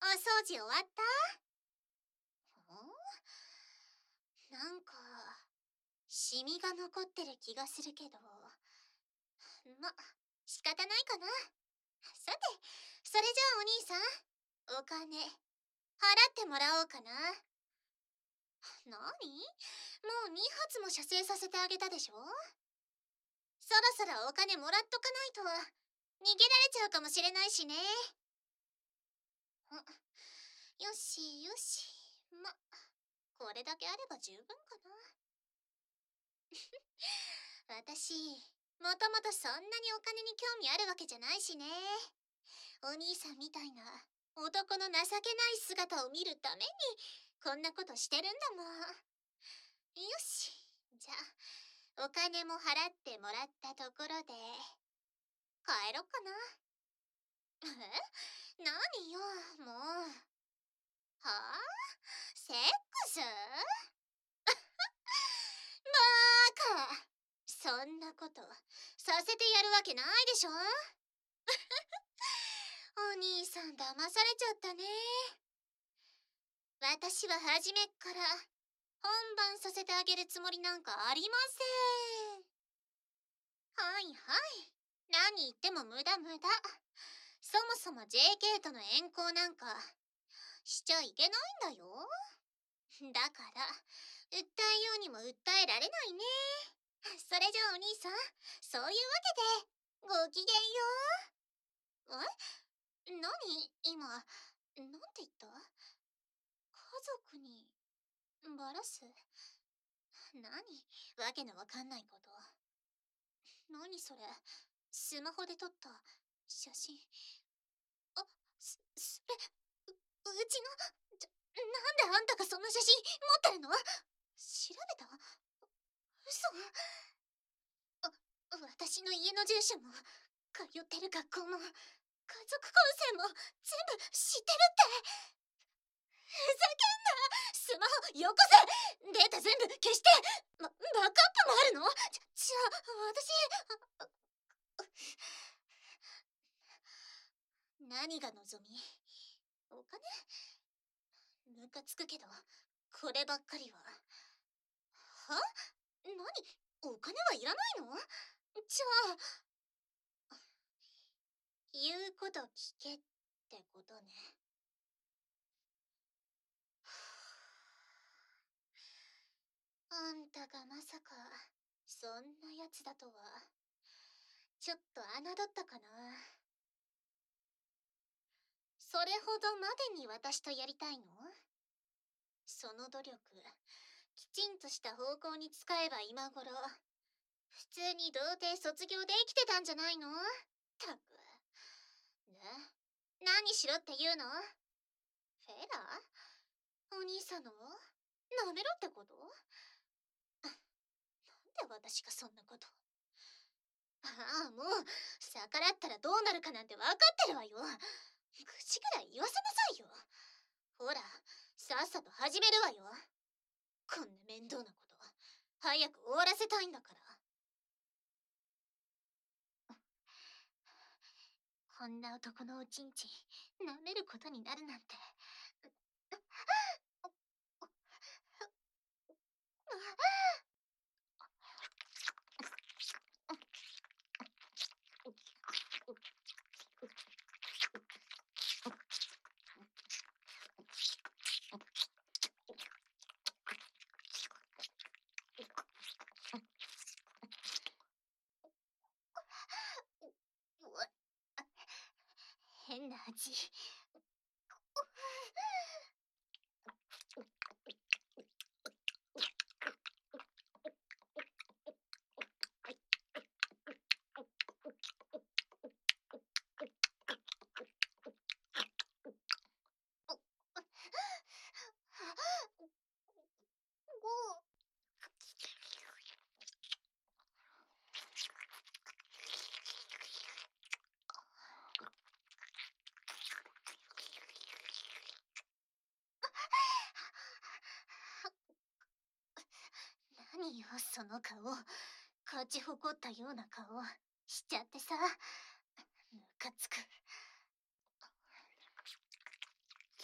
お掃除終わった？なんか、シミが残ってる気がするけど。仕方ないかな。さて、それじゃあお兄さん、お金、払ってもらおうかな。なに？もう2発も射精させてあげたでしょ？そろそろお金もらっとかないと、逃げられちゃうかもしれないしね。よしよし。これだけあれば十分かな。私、もともとそんなにお金に興味あるわけじゃないしね。お兄さんみたいな男の情けない姿を見るためにこんなことしてるんだもん。よし、じゃあお金も払ってもらったところで帰ろっかな。何よ、もう。はあ？セックス？バーカ！そんなことさせてやるわけないでしょ。お兄さん騙されちゃったね。私は初めっから本番させてあげるつもりなんかありません。はいはい。何言っても無駄無駄。そもそも JK との遠行なんかしちゃいけないんだよ。だから訴えようにも訴えられないね。それじゃあお兄さん、そういうわけでごきげんよう。何今、なんて言った？家族にバラす？何？わけのわかんないこと。何それ？スマホで撮った写真。あ、それ、うちの、なんであんたがそんな写真持ってるの？調べた？嘘？私の家の住所も、通ってる学校も、家族構成も、全部知ってるって。ふざけんな！スマホよこせ！データ全部消して！バックアップもあるの？じゃあ、何が望み？お金？ムカつくけど、こればっかりは。は？何？お金はいらないの？じゃあ、言うこと聞けってことね。あんたがまさか、そんなやつだとは。ちょっと侮ったかな。それほどまでに私とやりたいの？その努力、きちんとした方向に使えば今頃、普通に童貞卒業で生きてたんじゃないの？たく。で、何しろって言うの？フェラ？お兄さんの？舐めろってこと？なんで私がそんなこと。ああ、もう、逆らったらどうなるかなんて分かってるわよ。口ぐらい言わせなさいよ。ほら、さっさと始めるわよ。こんな面倒なこと、早く終わらせたいんだから。こんな男のおちんちん、舐めることになるなんて。変な味。何よ、その顔。勝ち誇ったような顔しちゃってさ。ムカつく。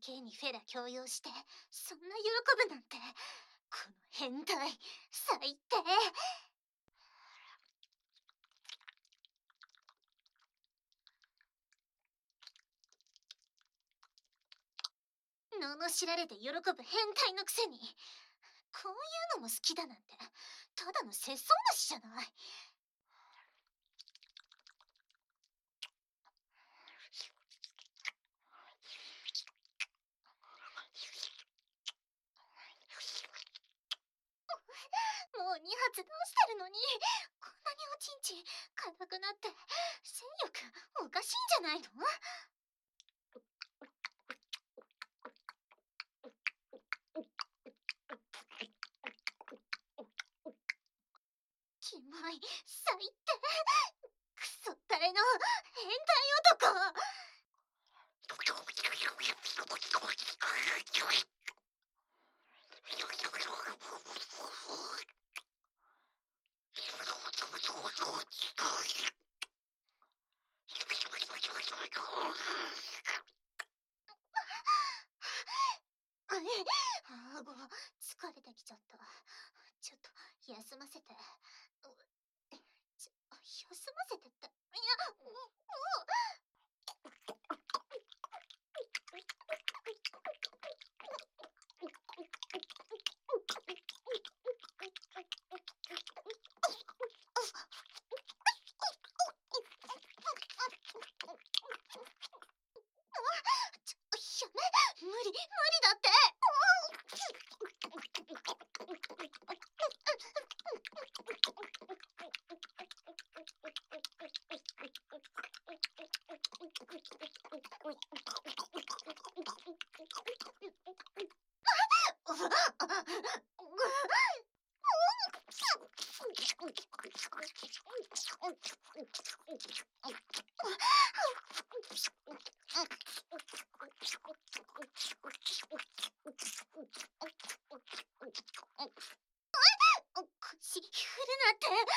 K にフェラ強要して、そんな喜ぶなんて、この変態、最低。罵られて喜ぶ変態のくせに、こういうのも好きだなんて、ただの節操なしじゃない。もう2発倒してるのに、こんなにおちんちん硬くなって、性欲おかしいんじゃないの？キモい、最低、クソったれの変態男。あご、疲れてきちゃった。ちょっと休ませて。休ませてって。いや、やめ、無理だって。腰振るなって。いや、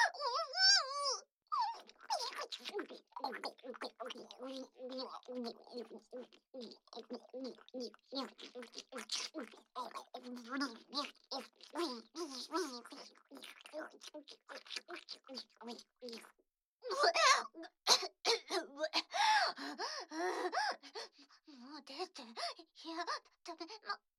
もう出て。いや、ダメ。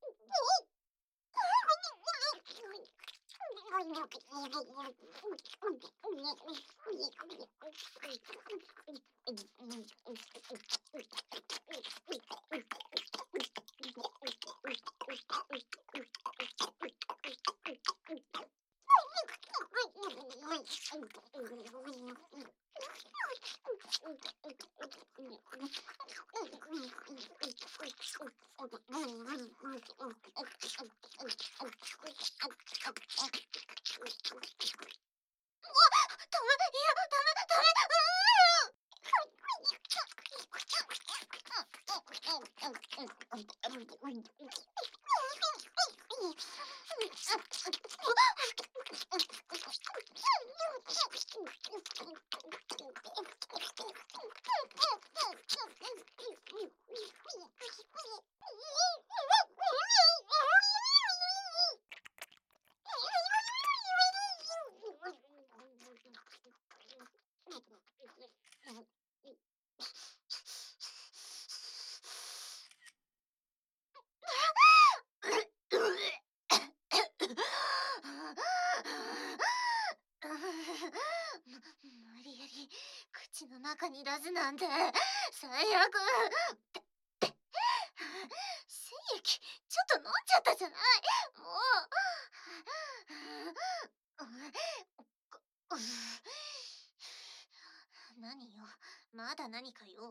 無理やり口の中に出すなんて最悪。精液ちょっと飲んじゃったじゃない。もう。何よ、まだ何かよ。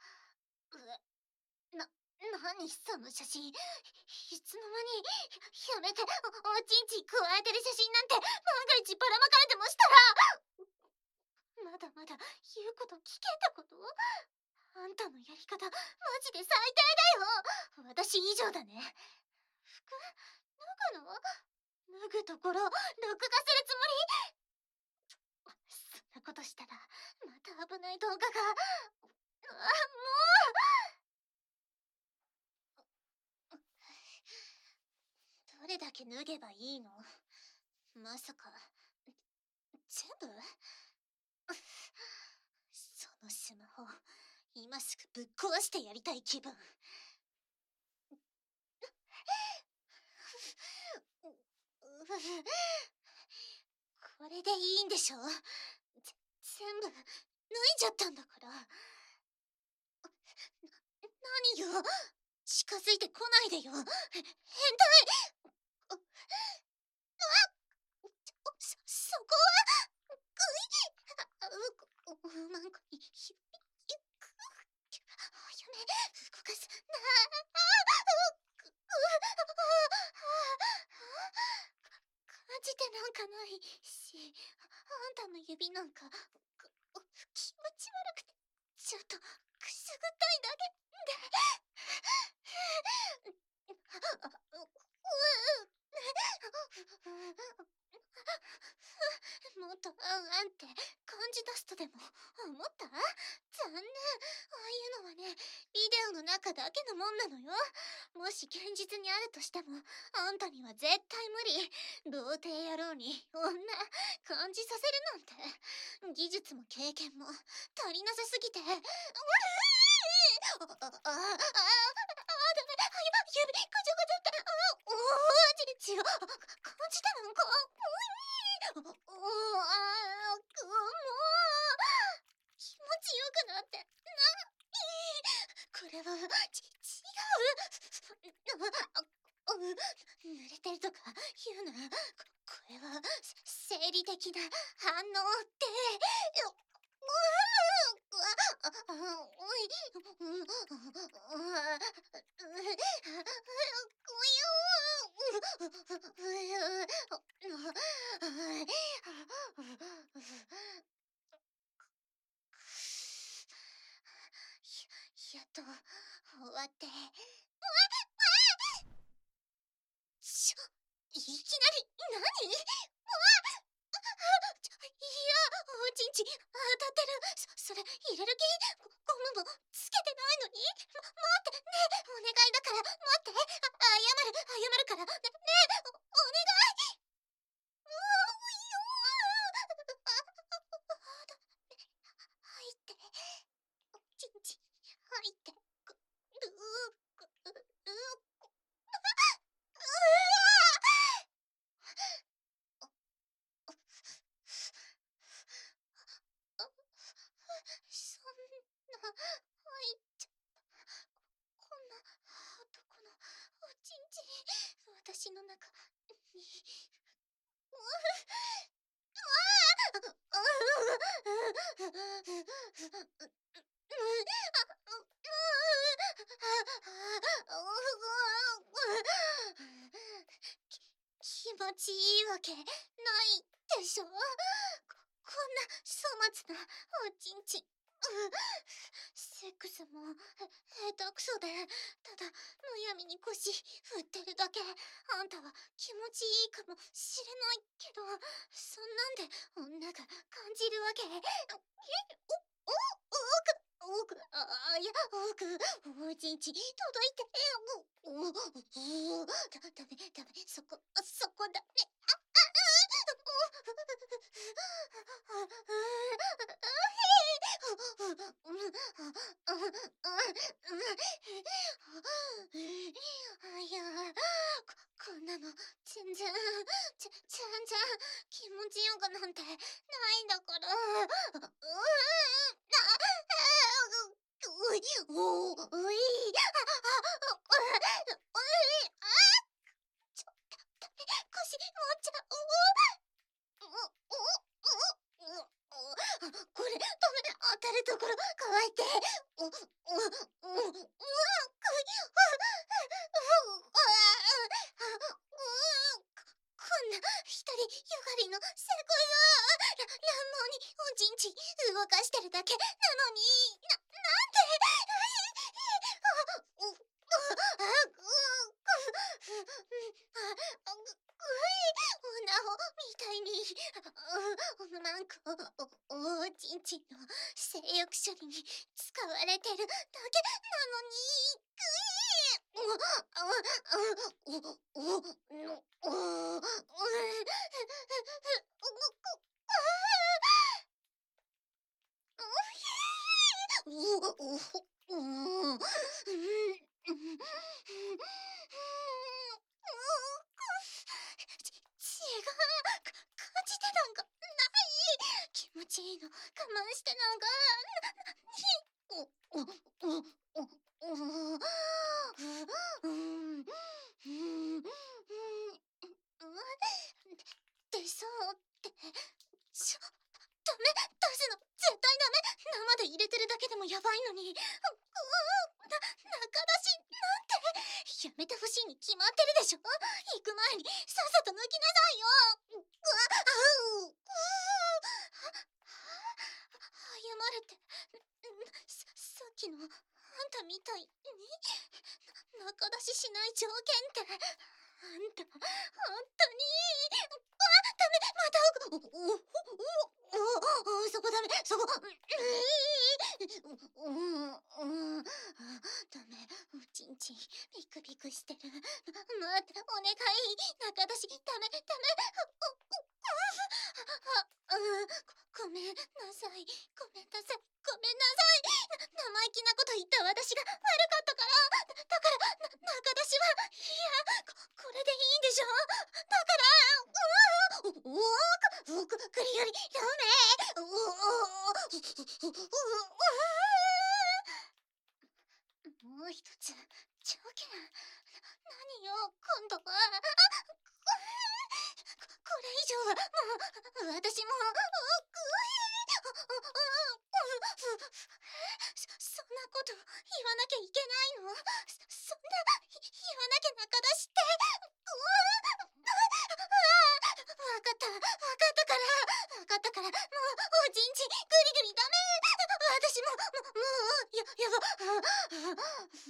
何その写真。いつの間に。やめて。おちんちん加えてる写真なんて万が一ばらまかれてもしたら。まだまだ言うこと聞けたこと。あんたのやり方マジで最低だよ。私以上だね。服脱ぐの？脱ぐところ録画するつもり？そんなことしたらまた危ない動画が。もう。 ねだけ脱げばいいの？まさか、全部？そのスマホ、今すぐぶっ壊してやりたい気分。これでいいんでしょ？全部脱いじゃったんだから。何よ、近づいてこないでよ。変態。そこは、なんかやめ、動かすな。感じてなんかないし、あんたの指なんか、気持ち悪くて、ちょっとくすぐったいだけもっとあんあんって感じ出すとでも思った？残念。ああいうのはね、ビデオの中だけのもんなのよ。もし現実にあるとしても、あんたには絶対無理。童貞野郎に女感じさせるなんて、技術も経験も足りなさすぎて。ダメ。指ぐちゃぐちゃって。違う。感じたなんか。気持ちよくなって。これは、違う。濡れてるとか言うな。これは、生理的な反応って。やっと終わって。いきなり、何？おちんち、当たってる。それ、入れる気？ゴムもつけてないのに？待って、ねえ、お願いだから、待って。謝るから。ねえ、お願い。入って、おちんち、入って、そんな、入っちゃった。こんな男のおちんち、私の中に。気持ちいいわけないでしょ？こんな粗末なおちんち。セックスも下手くそで、ただむやみに腰振ってるだけ。あんたは気持ちいいかもしれないけど、そんなんで女が感じるわけ？いや、おちんち届いて。ダメ、そこダメ。いや、こんなの全然気持ちよくなんてないんだから。おい、腰持っちゃこれ、ダメ。当たるところ乾いて。こんな一人よがりのセコい乱暴におちんち動かしてるだけなのに、なんで？女をみたいに、なんか、おちんちの性欲処理に使われてるだけなのに、 血が感じてなんかない。気持ちいいの我慢してなんか出そうってダメ、出すの絶対ダメ。生で入れてるだけでもやばいのに。中出しなんて。やめてほしいに決まってるでしょ。行く前にさっさと抜きなさいよ。謝れってさっきのあんたみたいに中出ししない条件ってあんた本当にダメまたそこダメそこダメおちんちんビクビクしてる待ってお願い中出しダメダメごめんなさいごめんなさいごめんなさい生意気なこと言った私が悪かったからだから中出しはいやこれでいいんでしょだからクリよりダメもう一つ条件何よ今度はこれ以上はもう私もそんなこと言わなきゃいけないのそんな言わなきゃ中出しってわかったわかったからわかったからもうおちんちんグリグリダメ私もやば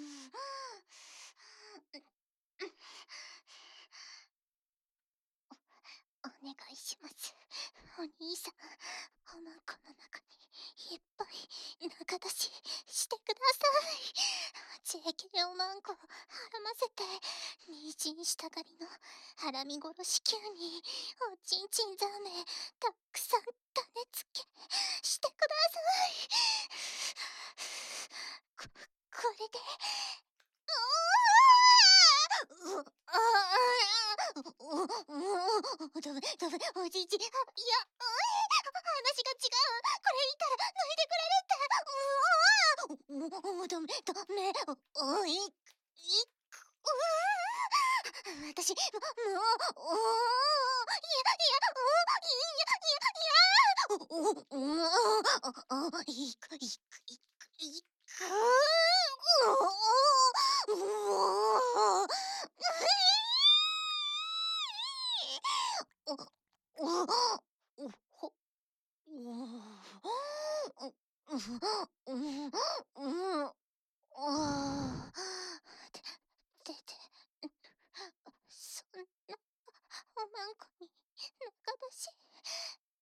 お願いします。お兄さん、おまんこの中にいっぱい中出ししてください。JK おまんこはらませて、妊娠したがりのハラミ殺し級におちんちんザーメたくさん種付けしてください。これで、ダメ、ダメ、おじいち、いや、話が違う。これ言ったら泣いてくれるって。ダメ、ダメ、私、もう、いく、いく、いく、いく、でて、そんなおまんこに中出し